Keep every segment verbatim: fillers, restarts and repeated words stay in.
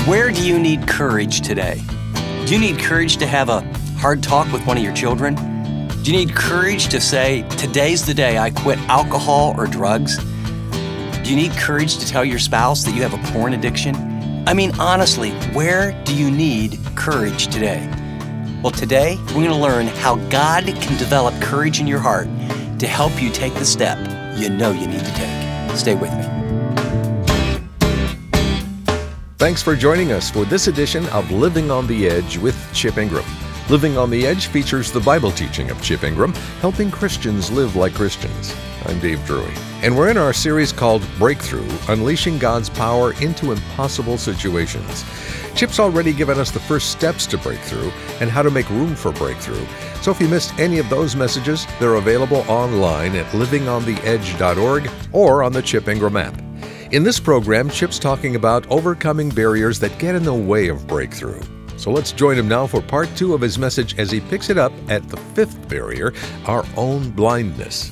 Where do you need courage today? Do you need courage to have a hard talk with one of your children? Do you need courage to say, today's the day I quit alcohol or drugs? Do you need courage to tell your spouse that you have a porn addiction? I mean, honestly, where do you need courage today? Well, today, we're going to learn how God can develop courage in your heart to help you take the step you know you need to take. Stay with me. Thanks for joining us for this edition of Living on the Edge with Chip Ingram. Living on the Edge features the Bible teaching of Chip Ingram, helping Christians live like Christians. I'm Dave Drury, and we're in our series called Breakthrough, Unleashing God's Power into Impossible Situations. Chip's already given us the first steps to breakthrough and how to make room for breakthrough. So if you missed any of those messages, they're available online at living on the edge dot org or on the Chip Ingram app. In this program, Chip's talking about overcoming barriers that get in the way of breakthrough. So let's join him now for part two of his message as he picks it up at the fifth barrier, our own blindness.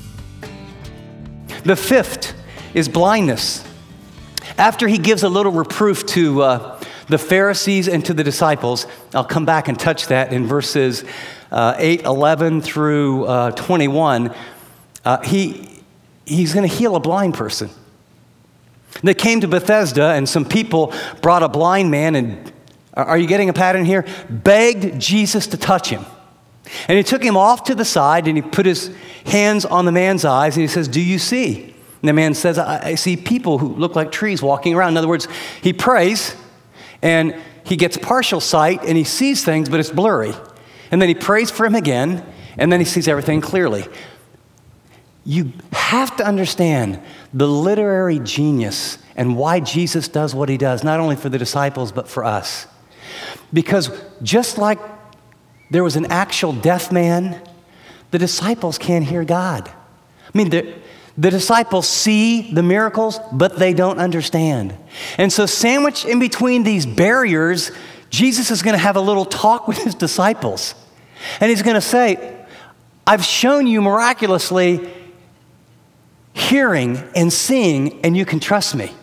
The fifth is blindness. After he gives a little reproof to uh, the Pharisees and to the disciples, I'll come back and touch that in verses uh, eight, eleven through uh, twenty-one. Uh, he he's going to heal a blind person. They came to Bethesda, and some people brought a blind man, and are you getting a pattern here? Begged Jesus to touch him. And he took him off to the side, and he put his hands on the man's eyes, and he says, "Do you see?" And the man says, I, I see people who look like trees walking around. In other words, he prays, and he gets partial sight, and he sees things, but it's blurry. And then he prays for him again, and then he sees everything clearly. You have to understand the literary genius and why Jesus does what he does, not only for the disciples, but for us. Because just like there was an actual deaf man, the disciples can't hear God. I mean, the, the disciples see the miracles, but they don't understand. And so sandwiched in between these barriers, Jesus is going to have a little talk with his disciples. And he's going to say, I've shown you miraculously hearing and seeing, and you can trust me.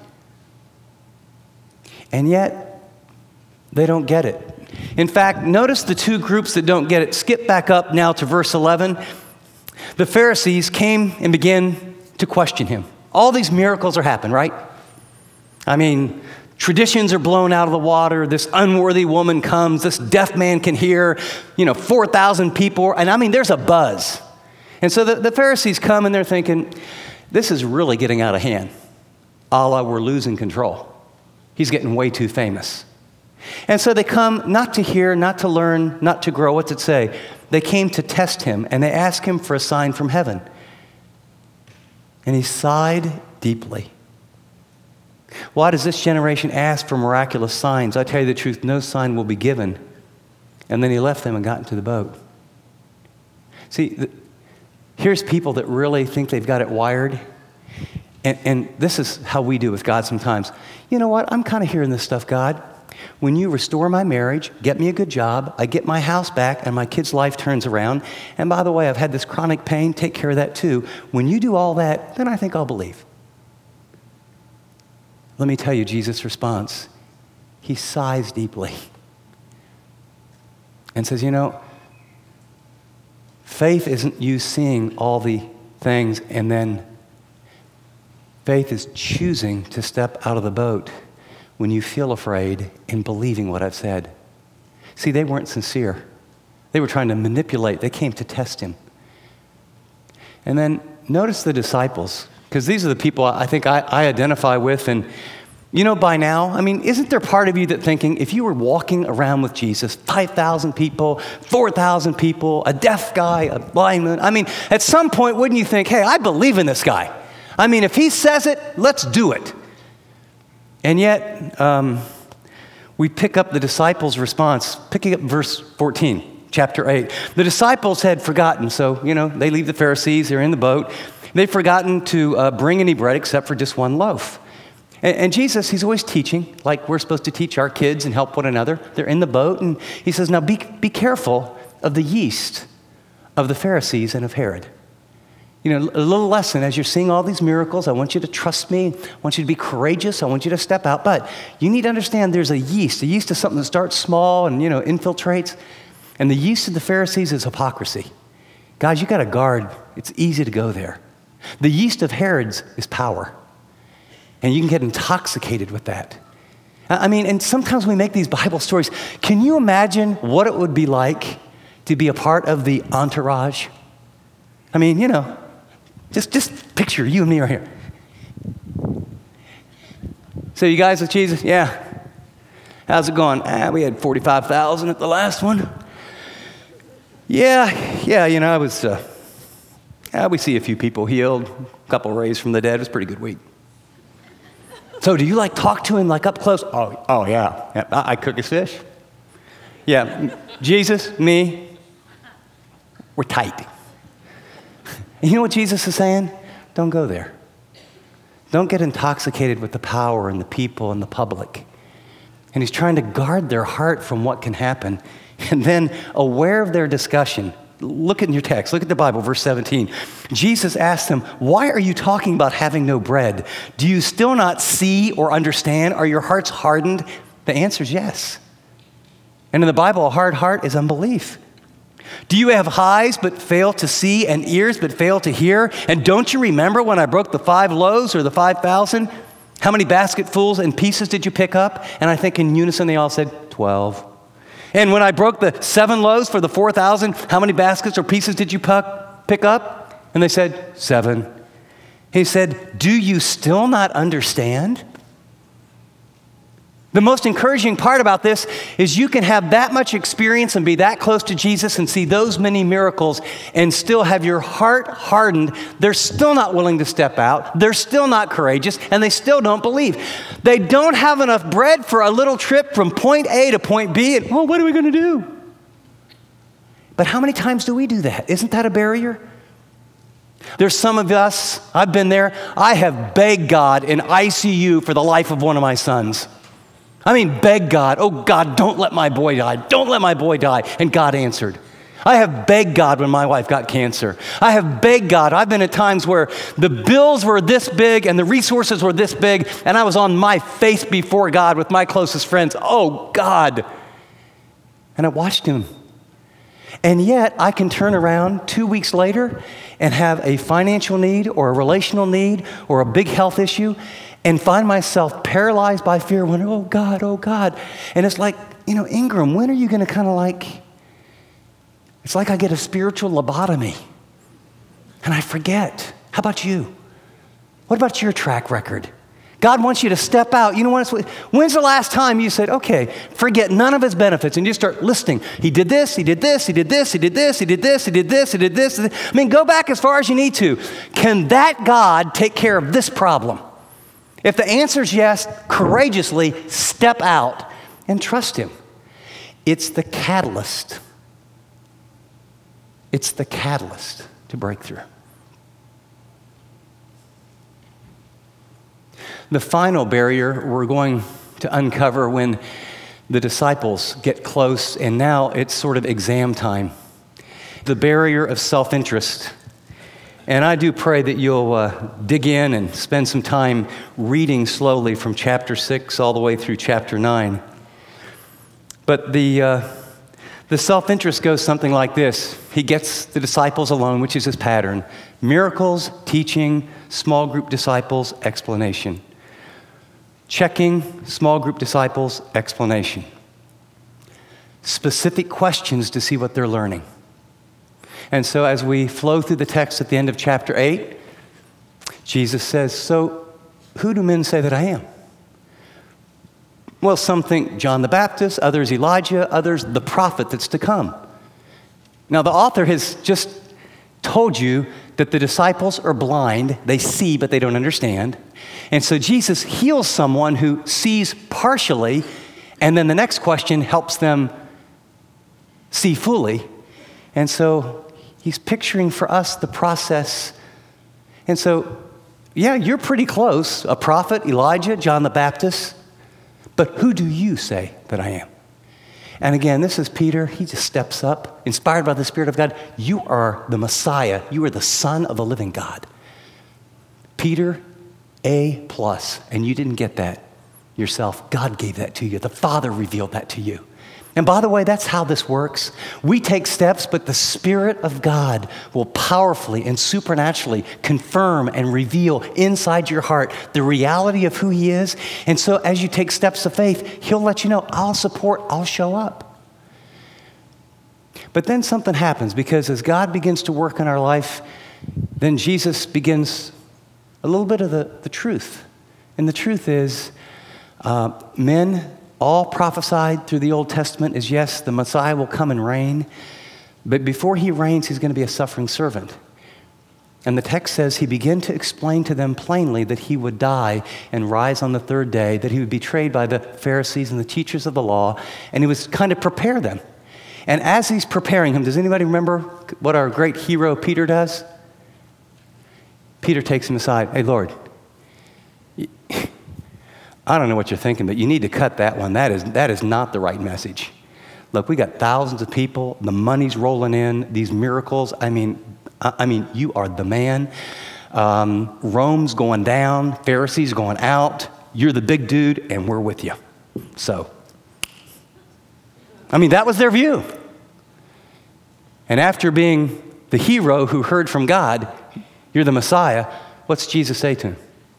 And yet, they don't get it. In fact, notice the two groups that don't get it. Skip back up now to verse eleven. The Pharisees came and began to question him. All these miracles are happening, right? I mean, traditions are blown out of the water. This unworthy woman comes. This deaf man can hear. You know, four thousand people. And I mean, there's a buzz. And so the, the Pharisees come and they're thinking, this is really getting out of hand. A la, we're losing control. He's getting way too famous. And so they come not to hear, not to learn, not to grow. What's it say? They came to test him, and they asked him for a sign from heaven. And he sighed deeply. Why does this generation ask for miraculous signs? I tell you the truth, no sign will be given. And then he left them and got into the boat. See, the, here's people that really think they've got it wired. And, and this is how we do with God sometimes. You know what? I'm kind of hearing this stuff, God. When you restore my marriage, get me a good job, I get my house back, and my kid's life turns around. And by the way, I've had this chronic pain. Take care of that too. When you do all that, then I think I'll believe. Let me tell you Jesus' response. He sighs deeply and says, you know, faith isn't you seeing all the things, and then faith is choosing to step out of the boat when you feel afraid and believing what I've said. See, they weren't sincere. They were trying to manipulate. They came to test him. And then notice the disciples, because these are the people I think I, I identify with. And you know, by now, I mean, isn't there part of you that thinking, if you were walking around with Jesus, five thousand people, four thousand people, a deaf guy, a blind man, I mean, at some point, wouldn't you think, hey, I believe in this guy. I mean, if he says it, let's do it. And yet, um, we pick up the disciples' response, picking up verse fourteen, chapter eight. The disciples had forgotten, so, you know, they leave the Pharisees, they're in the boat. They've forgotten to uh, bring any bread except for just one loaf. And, and Jesus, he's always teaching, like we're supposed to teach our kids and help one another. They're in the boat, and he says, now be, be careful of the yeast of the Pharisees and of Herod. You know, a little lesson as you're seeing all these miracles. I want you to trust me. I want you to be courageous. I want you to step out. But you need to understand there's a yeast. A yeast is something that starts small and, you know, infiltrates. And the yeast of the Pharisees is hypocrisy. Guys, you got to guard. It's easy to go there. The yeast of Herod's is power. And you can get intoxicated with that. I mean, and sometimes we make these Bible stories. Can you imagine what it would be like to be a part of the entourage? I mean, you know, just, just picture you and me right here. So you guys with Jesus? Yeah. How's it going? Ah, we had forty-five thousand at the last one. Yeah, yeah, you know, I was, uh, ah, we see a few people healed, a couple raised from the dead. It was a pretty good week. So do you like talk to him like up close? Oh, oh yeah. yeah I, I cook his fish. Yeah, Jesus, me, we're tight. And you know what Jesus is saying? Don't go there. Don't get intoxicated with the power and the people and the public. And he's trying to guard their heart from what can happen. And then, aware of their discussion, look at your text, look at the Bible, verse seventeen. Jesus asked them, why are you talking about having no bread? Do you still not see or understand? Are your hearts hardened? The answer is yes. And in the Bible, a hard heart is unbelief. Do you have eyes but fail to see and ears but fail to hear? And don't you remember when I broke the five loaves or the five thousand? How many basketfuls and pieces did you pick up? And I think in unison they all said, twelve. And when I broke the seven loaves for the four thousand, how many baskets or pieces did you pick up? And they said, seven. He said, do you still not understand? The most encouraging part about this is you can have that much experience and be that close to Jesus and see those many miracles and still have your heart hardened. They're still not willing to step out. They're still not courageous, and they still don't believe. They don't have enough bread for a little trip from point A to point B. And, well, what are we going to do? But how many times do we do that? Isn't that a barrier? There's some of us, I've been there, I have begged God in I C U for the life of one of my sons. I mean, beg God, oh God, don't let my boy die. Don't let my boy die. And God answered. I have begged God when my wife got cancer. I have begged God. I've been at times where the bills were this big and the resources were this big, and I was on my face before God with my closest friends. Oh God. And I watched him. And yet I can turn around two weeks later and have a financial need or a relational need or a big health issue and find myself paralyzed by fear, wondering, oh God, oh God. And it's like, you know, Ingram, when are you going to kind of like, it's like I get a spiritual lobotomy and I forget. How about you? What about your track record? God wants you to step out. You know what? When's the last time you said, okay, forget none of his benefits, and you start listing. He did this, he did this, he did this, he did this, he did this, he did this, he did this. I mean, go back as far as you need to. Can that God take care of this problem? If the answer is yes, courageously step out and trust him. It's the catalyst. It's the catalyst to breakthrough. The final barrier we're going to uncover when the disciples get close, and now it's sort of exam time. The barrier of self-interest. And I do pray that you'll uh, dig in and spend some time reading slowly from chapter six all the way through chapter nine. But the, uh, the self-interest goes something like this. He gets the disciples alone, which is his pattern. Miracles, teaching, small group disciples, explanation. Checking, small group disciples, explanation. Specific questions to see what they're learning. And so as we flow through the text at the end of chapter eight, Jesus says, so who do men say that I am? Well, some think John the Baptist, others Elijah, others the prophet that's to come. Now, the author has just told you that the disciples are blind. They see, but they don't understand. And so Jesus heals someone who sees partially, and then the next question helps them see fully. And so he's picturing for us the process. And so, yeah, you're pretty close. A prophet, Elijah, John the Baptist. But who do you say that I am? And again, this is Peter. He just steps up, inspired by the Spirit of God. You are the Messiah. You are the Son of the living God. Peter, A plus. And you didn't get that yourself. God gave that to you. The Father revealed that to you. And by the way, that's how this works. We take steps, but the Spirit of God will powerfully and supernaturally confirm and reveal inside your heart the reality of who He is. And so as you take steps of faith, He'll let you know, I'll support, I'll show up. But then something happens, because as God begins to work in our life, then Jesus begins a little bit of the, the truth. And the truth is, uh, men, all prophesied through the Old Testament is, yes, the Messiah will come and reign, but before He reigns, He's going to be a suffering servant. And the text says He began to explain to them plainly that He would die and rise on the third day, that He would be betrayed by the Pharisees and the teachers of the law, and He was kind of prepare them. And as He's preparing him, does anybody remember what our great hero Peter does? Peter takes him aside. Hey, Lord, I don't know what you're thinking, but you need to cut that one. That is, that is not the right message. Look, we got thousands of people. The money's rolling in. These miracles. I mean, I, I mean, you are the man. Um, Rome's going down. Pharisees going out. You're the big dude, and we're with you. So, I mean, that was their view. And after being the hero who heard from God, you're the Messiah, what's Jesus say to him?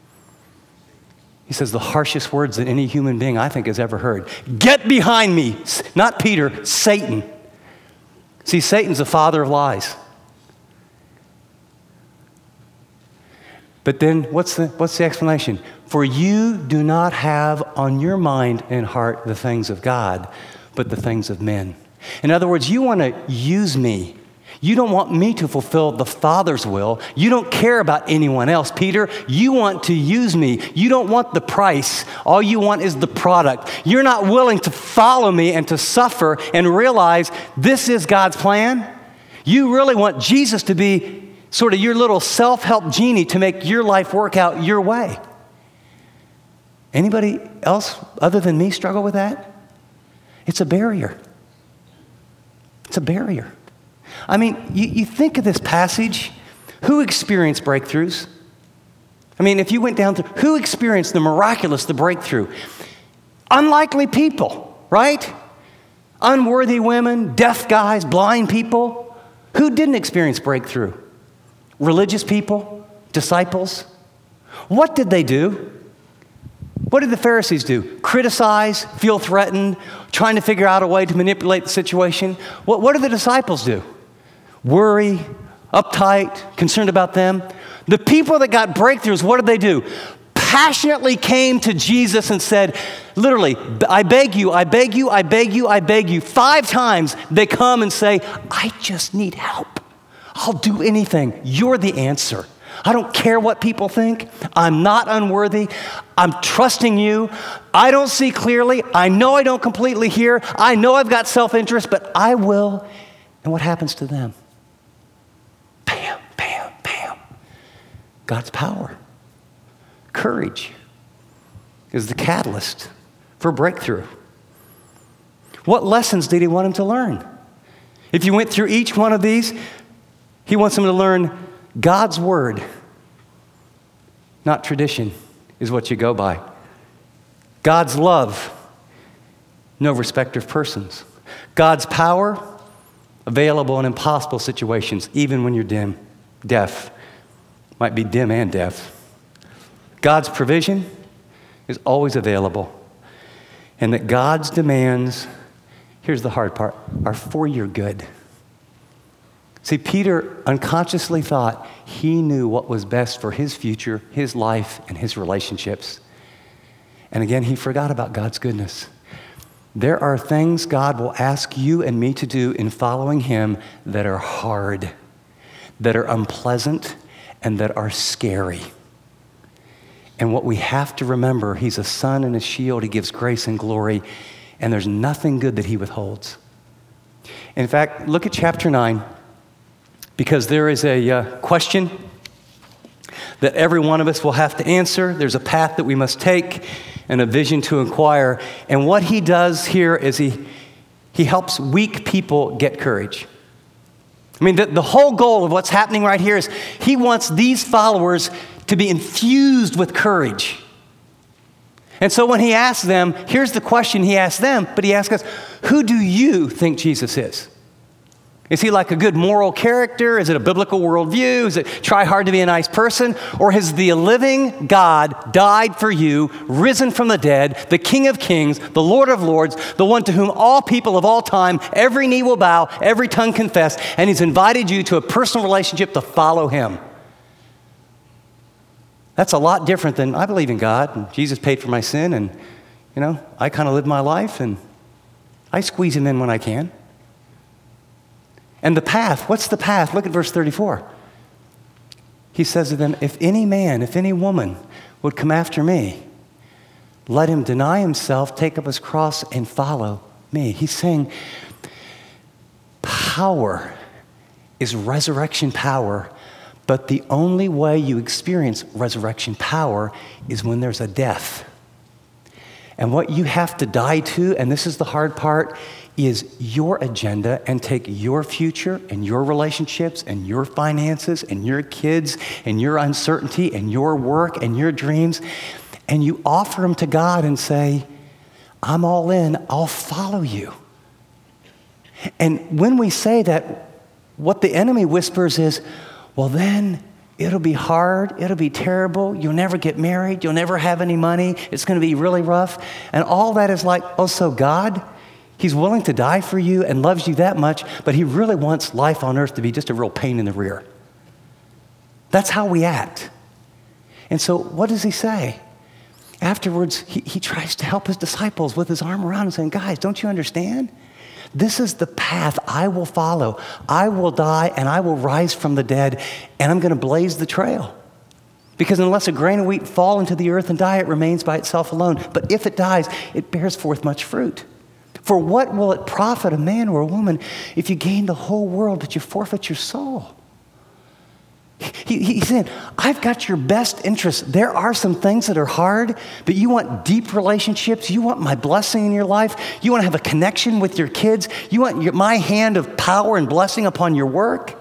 He says the harshest words that any human being, I think, has ever heard. Get behind me. Not Peter, Satan. See, Satan's the father of lies. But then what's the, what's the explanation? For you do not have on your mind and heart the things of God, but the things of men. In other words, you want to use me. You don't want me to fulfill the Father's will. You don't care about anyone else. Peter, you want to use me. You don't want the price. All you want is the product. You're not willing to follow me and to suffer and realize this is God's plan. You really want Jesus to be sort of your little self-help genie to make your life work out your way. Anybody else other than me struggle with that? It's a barrier. It's a barrier. I mean, you, you think of this passage, who experienced breakthroughs? I mean, if you went down through, who experienced the miraculous, the breakthrough? Unlikely people, right? Unworthy women, deaf guys, blind people. Who didn't experience breakthrough? Religious people, disciples. What did they do? What did the Pharisees do? Criticize, feel threatened, trying to figure out a way to manipulate the situation. What, what did the disciples do? Worry, uptight, concerned about them. The people that got breakthroughs, what did they do? Passionately came to Jesus and said, literally, I beg you, I beg you, I beg you, I beg you. Five times they come and say, I just need help. I'll do anything. You're the answer. I don't care what people think. I'm not unworthy. I'm trusting you. I don't see clearly. I know I don't completely hear. I know I've got self-interest, but I will. And what happens to them? Bam, bam, bam. God's power. Courage is the catalyst for breakthrough. What lessons did He want him to learn? If you went through each one of these, He wants them to learn God's word, not tradition, is what you go by. God's love, no respecter of persons. God's power, available in impossible situations, even when you're dim, deaf. Might be dim and deaf. God's provision is always available. And that God's demands, here's the hard part, are for your good. See, Peter unconsciously thought he knew what was best for his future, his life, and his relationships. And again, he forgot about God's goodness. There are things God will ask you and me to do in following Him that are hard, that are unpleasant, and that are scary. And what we have to remember, He's a sun and a shield. He gives grace and glory, and there's nothing good that He withholds. In fact, look at chapter nine. Because there is a uh, question that every one of us will have to answer. There's a path that we must take and a vision to inquire. And what he does here is he, He helps weak people get courage. I mean, the, the whole goal of what's happening right here is he wants these followers to be infused with courage. And so when he asks them, here's the question he asks them, but he asks us, who do you think Jesus is? Is he like a good moral character? Is it a biblical worldview? Is it try hard to be a nice person? Or has the living God died for you, risen from the dead, the King of Kings, the Lord of Lords, the one to whom all people of all time, every knee will bow, every tongue confess, and he's invited you to a personal relationship to follow him? That's a lot different than, I believe in God, and Jesus paid for my sin, and, you know, I kind of live my life, and I squeeze him in when I can. And the path, what's the path? Look at verse thirty-four. He says to them, if any man, if any woman would come after me, let him deny himself, take up his cross, and follow me. He's saying power is resurrection power, but the only way you experience resurrection power is when there's a death. And what you have to die to, and this is the hard part, is your agenda, and take your future and your relationships and your finances and your kids and your uncertainty and your work and your dreams, and you offer them to God and say, I'm all in, I'll follow you. And when we say that, what the enemy whispers is, well then, it'll be hard, it'll be terrible, you'll never get married, you'll never have any money, it's going to be really rough. And all that is like, oh, so God, he's willing to die for you and loves you that much, but he really wants life on earth to be just a real pain in the rear. That's how we act. And so what does he say? Afterwards, he, he tries to help his disciples with his arm around and saying, guys, don't you understand? This is the path I will follow. I will die and I will rise from the dead, and I'm going to blaze the trail. Because unless a grain of wheat fall into the earth and die, it remains by itself alone. But if it dies, it bears forth much fruit. For what will it profit a man or a woman if you gain the whole world but you forfeit your soul? He, he said, I've got your best interest. There are some things that are hard, but you want deep relationships. You want my blessing in your life. You want to have a connection with your kids. You want your, my hand of power and blessing upon your work.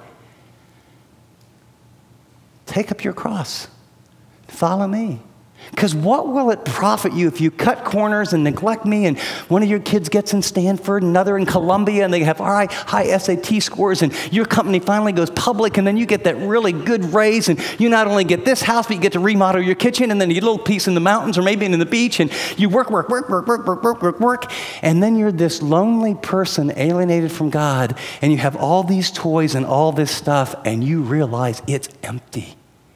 Take up your cross. Follow me. Because what will it profit you if you cut corners and neglect me, and one of your kids gets in Stanford, another in Columbia, and they have high, high S A T scores, and your company finally goes public, and then you get that really good raise, and you not only get this house, but you get to remodel your kitchen, and then you get a little piece in the mountains or maybe in the beach, and you work, work, work, work, work, work, work, work, work, and then you're this lonely person alienated from God, and you have all these toys and all this stuff, and you realize it's empty.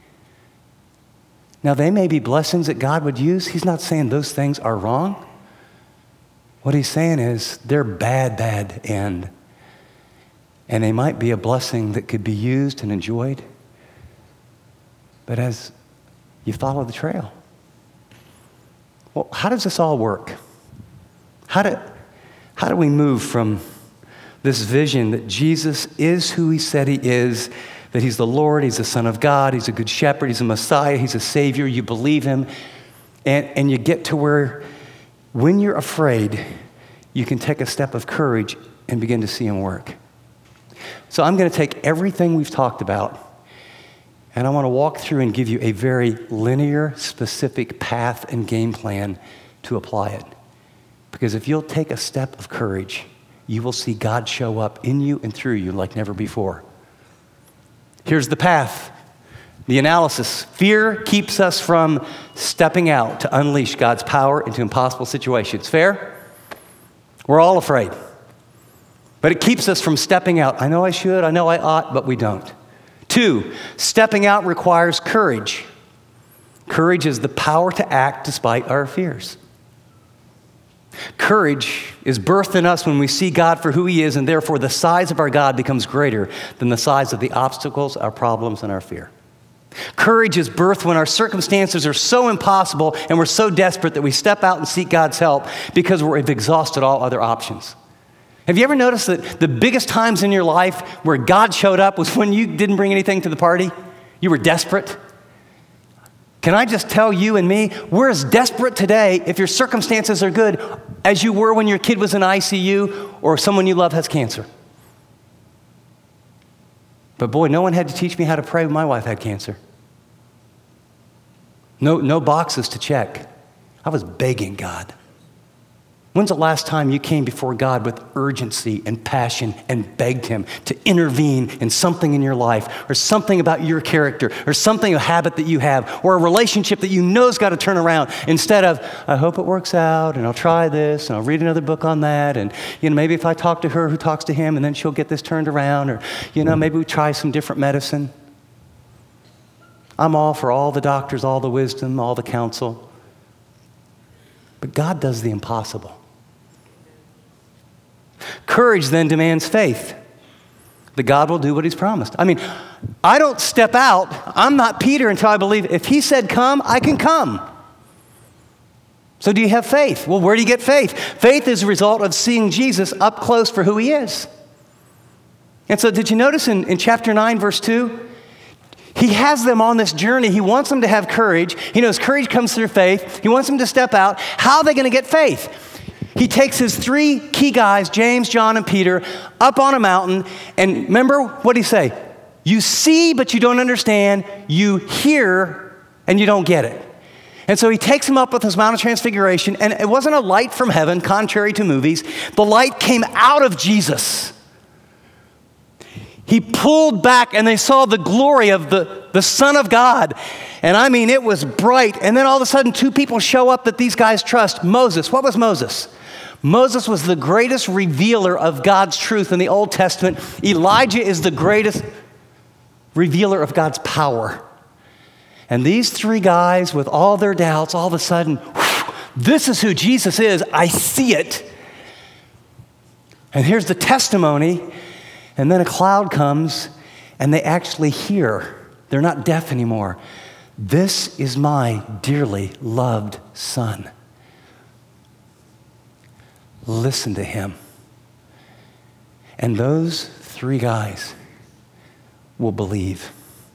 Now, they may be blessings that God would use. He's not saying those things are wrong. What he's saying is they're bad, bad end. And they might be a blessing that could be used and enjoyed. But as you follow the trail, well, how does this all work? How do, how do we move from this vision that Jesus is who he said he is, that he's the Lord, he's the Son of God, he's a good shepherd, he's a Messiah, he's a Savior, you believe him, and, and you get to where when you're afraid, you can take a step of courage and begin to see him work. So I'm going to take everything we've talked about, and I want to walk through and give you a very linear, specific path and game plan to apply it. Because if you'll take a step of courage, you will see God show up in you and through you like never before. Here's the path, the analysis. Fear keeps us from stepping out to unleash God's power into impossible situations. Fair? We're all afraid. But it keeps us from stepping out. I know I should, I know I ought, but we don't. Two, stepping out requires courage. Courage is the power to act despite our fears. Courage is birthed in us when we see God for who he is, and therefore the size of our God becomes greater than the size of the obstacles, our problems, and our fear. Courage is birthed when our circumstances are so impossible and we're so desperate that we step out and seek God's help because we've exhausted all other options. Have you ever noticed that the biggest times in your life where God showed up was when you didn't bring anything to the party? You were desperate. Can I just tell you and me, we're as desperate today, if your circumstances are good, as you were when your kid was in I C U or someone you love has cancer. But boy, no one had to teach me how to pray when my wife had cancer. No, no boxes to check. I was begging God. When's the last time you came before God with urgency and passion and begged him to intervene in something in your life or something about your character or something, a habit that you have or a relationship that you know's got to turn around instead of, I hope it works out and I'll try this and I'll read another book on that and, you know, maybe if I talk to her who talks to him and then she'll get this turned around or, you know, maybe we try some different medicine. I'm all for all the doctors, all the wisdom, all the counsel. But God does the impossible. Courage then demands faith that God will do what he's promised. I mean, I don't step out. I'm not Peter until I believe if he said come, I can come. So do you have faith? Well, where do you get faith? Faith is a result of seeing Jesus up close for who he is. And so did you notice in, in chapter nine, verse two? He has them on this journey. He wants them to have courage. He knows courage comes through faith. He wants them to step out. How are they going to get faith? He takes his three key guys, James, John, and Peter, up on a mountain. And remember what he say? You see, but you don't understand. You hear, and you don't get it. And so he takes them up with this Mount of Transfiguration. And it wasn't a light from heaven, contrary to movies. The light came out of Jesus. He pulled back, and they saw the glory of the, the Son of God. And I mean, it was bright. And then all of a sudden, two people show up that these guys trust. Moses. What was Moses? Moses was the greatest revealer of God's truth in the Old Testament. Elijah is the greatest revealer of God's power. And these three guys, with all their doubts, all of a sudden, whew, this is who Jesus is. I see it. And here's the testimony. And then a cloud comes, and they actually hear. They're not deaf anymore. This is my dearly loved son. Listen to him. And those three guys will believe.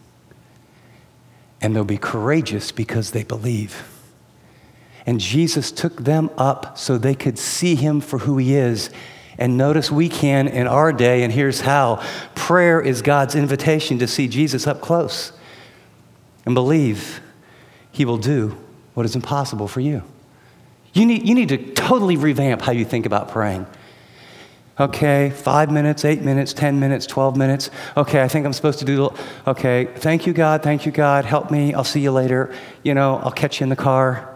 And they'll be courageous because they believe. And Jesus took them up so they could see him for who he is. And notice we can in our day, and here's how. Prayer is God's invitation to see Jesus up close and believe he will do what is impossible for you. You need, you need to totally revamp how you think about praying. Okay, five minutes, eight minutes, ten minutes, twelve minutes. Okay, I think I'm supposed to do, okay, thank you, God, thank you, God, help me, I'll see you later. You know, I'll catch you in the car.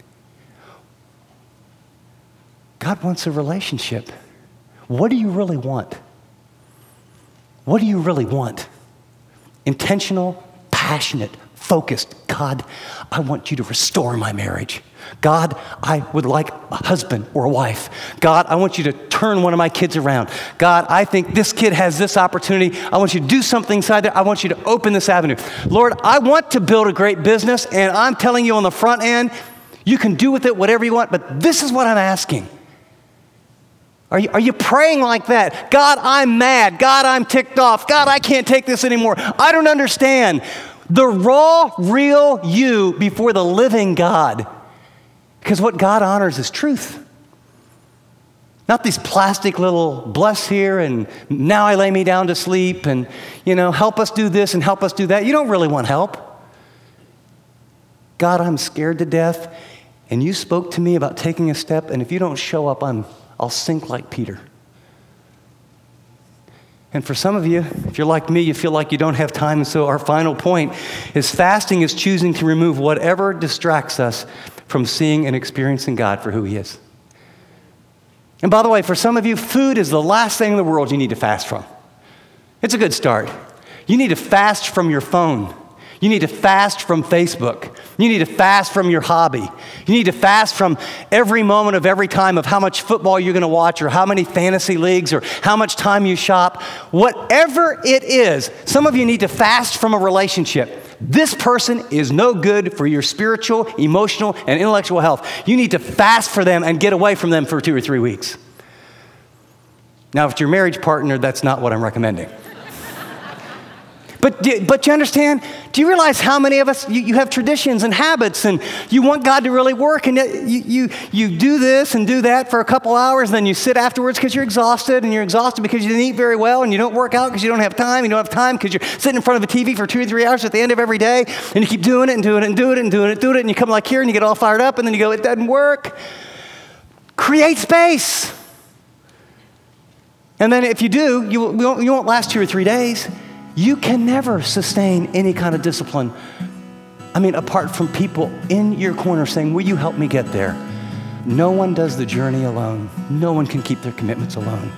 God wants a relationship. What do you really want? What do you really want? Intentional, passionate, focused. God, I want you to restore my marriage. God, I would like a husband or a wife. God, I want you to turn one of my kids around. God, I think this kid has this opportunity. I want you to do something inside there. I want you to open this avenue. Lord, I want to build a great business, and I'm telling you on the front end, you can do with it whatever you want, but this is what I'm asking. Are you, are you praying like that? God, I'm mad. God, I'm ticked off. God, I can't take this anymore. I don't understand. The raw, real you before the living God. Because what God honors is truth. Not these plastic little bless here and now I lay me down to sleep and, you know, help us do this and help us do that. You don't really want help. God, I'm scared to death, and you spoke to me about taking a step, and if you don't show up, I'm I'll sink like Peter. And for some of you, if you're like me, you feel like you don't have time. And so our final point is fasting is choosing to remove whatever distracts us from seeing and experiencing God for who he is. And by the way, for some of you, food is the last thing in the world you need to fast from. It's a good start. You need to fast from your phone. You need to fast from Facebook. You need to fast from your hobby. You need to fast from every moment of every time of how much football you're going to watch or how many fantasy leagues or how much time you shop. Whatever it is, some of you need to fast from a relationship. This person is no good for your spiritual, emotional, and intellectual health. You need to fast for them and get away from them for two or three weeks. Now, if it's your marriage partner, that's not what I'm recommending. But, but you understand, do you realize how many of us, you, you have traditions and habits and you want God to really work and you, you, you do this and do that for a couple hours and then you sit afterwards because you're exhausted and you're exhausted because you didn't eat very well and you don't work out because you don't have time. You don't have time because you're sitting in front of a T V for two or three hours at the end of every day and you keep doing it and doing it and doing it and doing it and doing it and you come like here and you get all fired up and then you go, it doesn't work. Create space. And then if you do, you won't, you won't last two or three days. You can never sustain any kind of discipline. I mean, apart from people in your corner saying, will you help me get there? No one does the journey alone. No one can keep their commitments alone.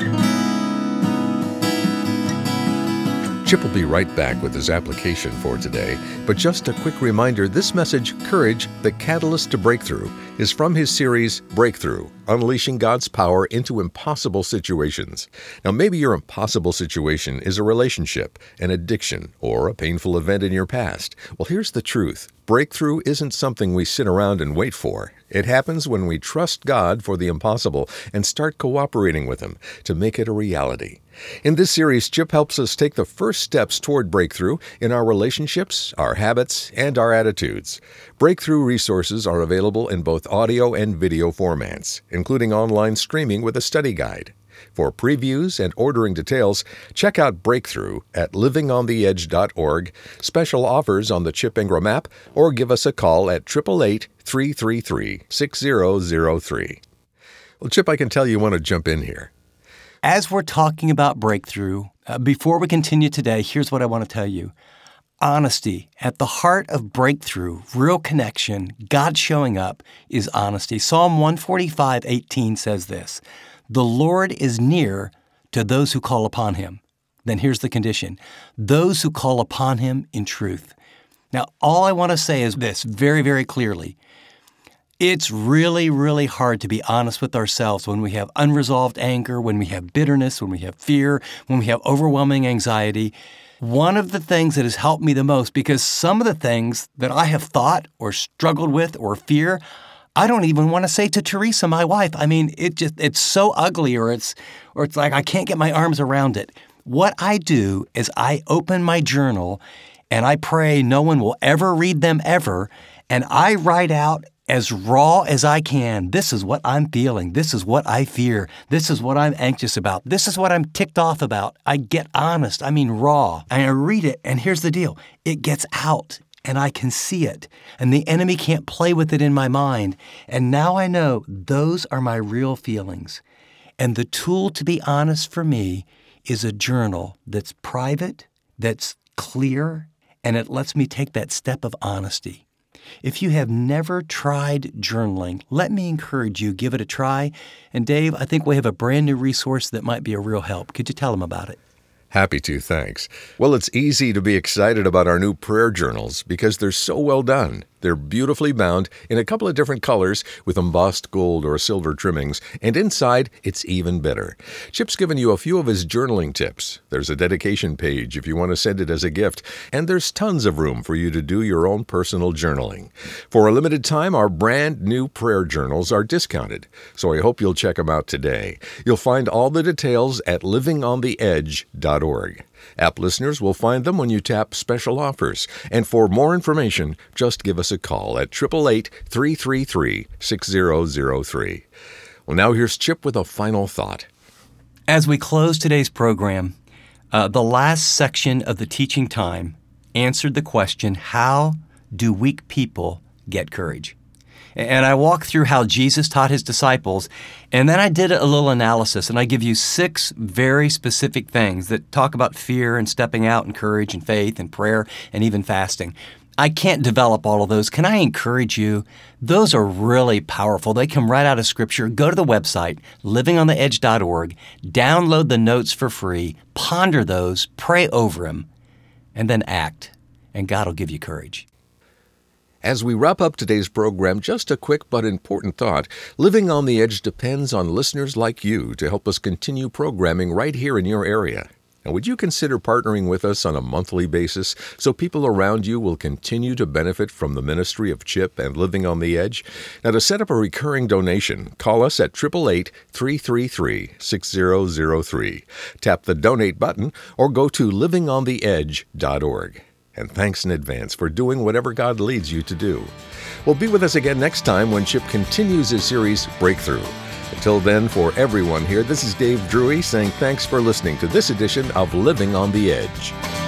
Chip will be right back with his application for today, but just a quick reminder, this message, Courage, the Catalyst to Breakthrough, is from his series, Breakthrough, Unleashing God's Power into Impossible Situations. Now, maybe your impossible situation is a relationship, an addiction, or a painful event in your past. Well, here's the truth. Breakthrough isn't something we sit around and wait for. It happens when we trust God for the impossible and start cooperating with Him to make it a reality. In this series, Chip helps us take the first steps toward breakthrough in our relationships, our habits, and our attitudes. Breakthrough resources are available in both audio and video formats, including online streaming with a study guide. For previews and ordering details, check out Breakthrough at living on the edge dot org, special offers on the Chip Ingram app, or give us a call at eight eight eight, three three three, six zero zero three. Well, Chip, I can tell you want to jump in here. As we're talking about breakthrough, uh, before we continue today, here's what I want to tell you. Honesty. At the heart of breakthrough, real connection, God showing up, is honesty. Psalm one forty-five, eighteen says this, "The Lord is near to those who call upon Him." Then here's the condition, those who call upon Him in truth. Now, all I want to say is this very, very clearly. It's really, really hard to be honest with ourselves when we have unresolved anger, when we have bitterness, when we have fear, when we have overwhelming anxiety. One of the things that has helped me the most, because some of the things that I have thought or struggled with or fear, I don't even want to say to Teresa, my wife. I mean, it just it's so ugly, or it's or it's like I can't get my arms around it. What I do is I open my journal and I pray no one will ever read them ever, and I write out as raw as I can. This is what I'm feeling. This is what I fear. This is what I'm anxious about. This is what I'm ticked off about. I get honest. I mean raw. And I read it, and here's the deal. It gets out, and I can see it. And the enemy can't play with it in my mind. And now I know those are my real feelings. And the tool to be honest for me is a journal that's private, that's clear, and it lets me take that step of honesty. If you have never tried journaling, let me encourage you, give it a try. And Dave, I think we have a brand new resource that might be a real help. Could you tell them about it? Happy to, thanks. Well, it's easy to be excited about our new prayer journals because they're so well done. They're beautifully bound in a couple of different colors with embossed gold or silver trimmings, and inside, it's even better. Chip's given you a few of his journaling tips. There's a dedication page if you want to send it as a gift, and there's tons of room for you to do your own personal journaling. For a limited time, our brand new prayer journals are discounted, so I hope you'll check them out today. You'll find all the details at living on the edge dot org. App listeners will find them when you tap special offers. And for more information, just give us a call at eight eight eight, three three three, six zero zero three. Well, now here's Chip with a final thought. As we close today's program, uh, the last section of the teaching time answered the question, how do weak people get courage? And I walked through how Jesus taught His disciples, and then I did a little analysis, and I give you six very specific things that talk about fear and stepping out and courage and faith and prayer and even fasting. I can't develop all of those. Can I encourage you? Those are really powerful. They come right out of Scripture. Go to the website, living on the edge dot org, download the notes for free, ponder those, pray over them, and then act, and God will give you courage. As we wrap up today's program, just a quick but important thought. Living on the Edge depends on listeners like you to help us continue programming right here in your area. And would you consider partnering with us on a monthly basis so people around you will continue to benefit from the ministry of Chip and Living on the Edge? Now, to set up a recurring donation, call us at eight eight eight, three three three, six zero zero three. Tap the donate button or go to living on the edge dot org. And thanks in advance for doing whatever God leads you to do. Well, be with us again next time when Chip continues his series, Breakthrough. Until then, for everyone here, this is Dave Drury saying thanks for listening to this edition of Living on the Edge.